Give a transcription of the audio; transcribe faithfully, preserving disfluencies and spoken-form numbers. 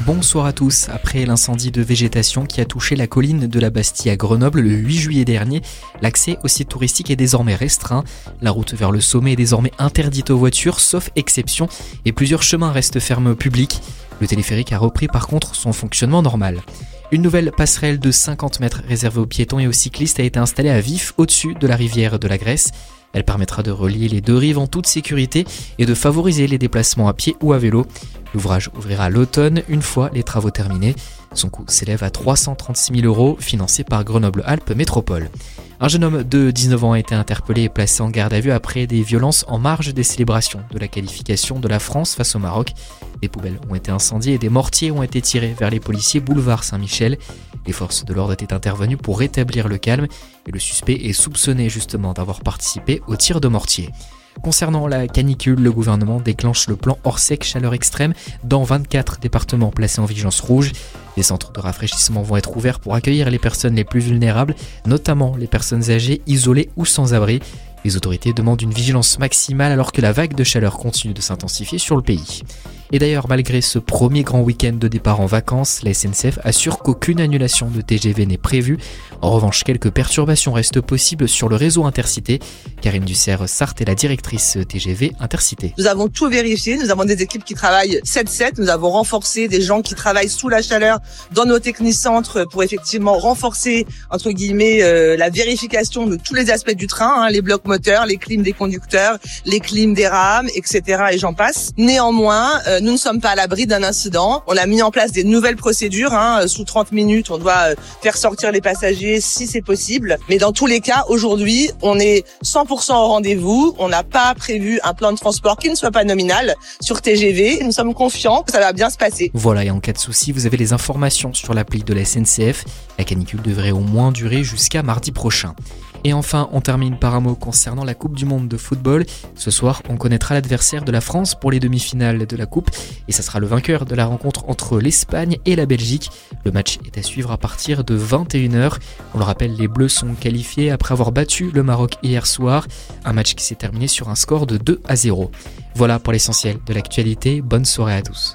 Bonsoir à tous. Après l'incendie de végétation qui a touché la colline de la Bastille à Grenoble le huit juillet dernier, l'accès au site touristique est désormais restreint. La route vers le sommet est désormais interdite aux voitures, sauf exception, et plusieurs chemins restent fermés au public. Le téléphérique a repris par contre son fonctionnement normal. Une nouvelle passerelle de cinquante mètres réservée aux piétons et aux cyclistes a été installée à Vif, au-dessus de la rivière de la Grèce. Elle permettra de relier les deux rives en toute sécurité et de favoriser les déplacements à pied ou à vélo. L'ouvrage ouvrira à l'automne, une fois les travaux terminés. Son coût s'élève à trois cent trente-six mille euros, financé par Grenoble-Alpes Métropole. Un jeune homme de dix-neuf ans a été interpellé et placé en garde à vue après des violences en marge des célébrations de la qualification de la France face au Maroc. Des poubelles ont été incendiées et des mortiers ont été tirés vers les policiers boulevard Saint-Michel. Les forces de l'ordre étaient intervenues pour rétablir le calme et le suspect est soupçonné justement d'avoir participé au tir de mortier. Concernant la canicule, le gouvernement déclenche le plan Orsec chaleur extrême dans vingt-quatre départements placés en vigilance rouge. Des centres de rafraîchissement vont être ouverts pour accueillir les personnes les plus vulnérables, notamment les personnes âgées, isolées ou sans abri. Les autorités demandent une vigilance maximale alors que la vague de chaleur continue de s'intensifier sur le pays. Et d'ailleurs, malgré ce premier grand week-end de départ en vacances, la S N C F assure qu'aucune annulation de T G V n'est prévue. En revanche, quelques perturbations restent possibles sur le réseau Intercité. Karine Dussert-Sarthe est la directrice T G V Intercité. Nous avons tout vérifié, nous avons des équipes qui travaillent sept sept, nous avons renforcé des gens qui travaillent sous la chaleur dans nos technicentres pour effectivement renforcer, entre guillemets, euh, la vérification de tous les aspects du train, hein, les blocs moteurs, les clims des conducteurs, les clims des rames, et cetera et j'en passe. Néanmoins, euh, nous ne sommes pas à l'abri d'un incident. On a mis en place des nouvelles procédures. Hein. Sous trente minutes, on doit faire sortir les passagers si c'est possible. Mais dans tous les cas, aujourd'hui, on est cent pour cent au rendez-vous. On n'a pas prévu un plan de transport qui ne soit pas nominal sur T G V. Nous sommes confiants que ça va bien se passer. Voilà, et en cas de souci, vous avez les informations sur l'appli de la S N C F. La canicule devrait au moins durer jusqu'à mardi prochain. Et enfin, on termine par un mot concernant la Coupe du Monde de football. Ce soir, on connaîtra l'adversaire de la France pour les demi-finales de la Coupe et ça sera le vainqueur de la rencontre entre l'Espagne et la Belgique. Le match est à suivre à partir de vingt et une heures. On le rappelle, les Bleus sont qualifiés après avoir battu le Maroc hier soir. Un match qui s'est terminé sur un score de deux à zéro. Voilà pour l'essentiel de l'actualité. Bonne soirée à tous.